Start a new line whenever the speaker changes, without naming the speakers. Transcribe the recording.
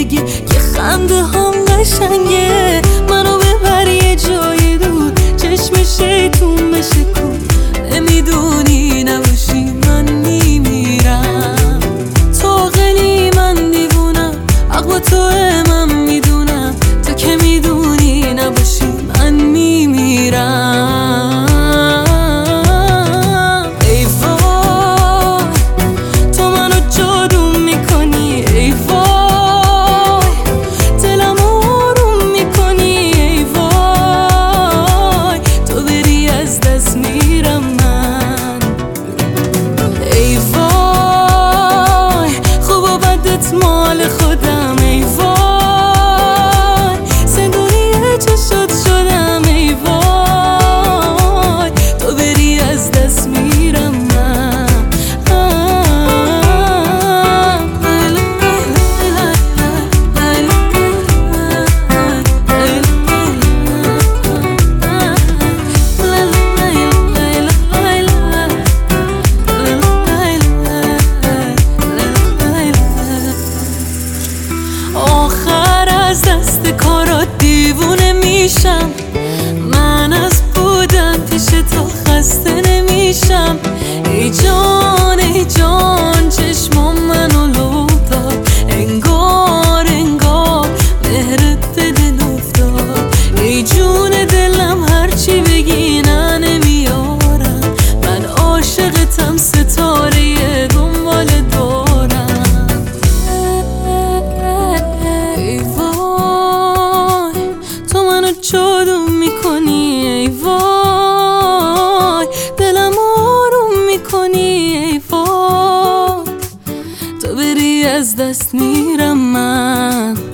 بگی که خنده هم قشنگه. منو ببر یه جای دور، چشم شیطون بشکن. نمیدونی نباشی من میمیرم. تو غلی من دیوونم، حق با توه من میدونم. تو که میدونی نباشی من میمیرم. ای وای تو منو جادو میکنی، ای وای دلم آروم میکنی، ای وای تو بری از دست میرم من. ای وای خوب و بدت مال خودم، ای وای زندونی چشات شدم، ای وای تو بری از دست میرم من. آخر از دست کارات دیوونه میشم. من از بودن پیش تو خسته نمیشم. ای جان ای جان چشمام منو لو داد، انگار مهرت به دل افتاد. ای جون دلم هرچی بگی نه نمیارم. من عاشقتم، ستاره دنبال دارم. ای وای تو منو جادو میکنی، ای وای دلم آروم میکنی، ای وای تو بری از دست میرم من.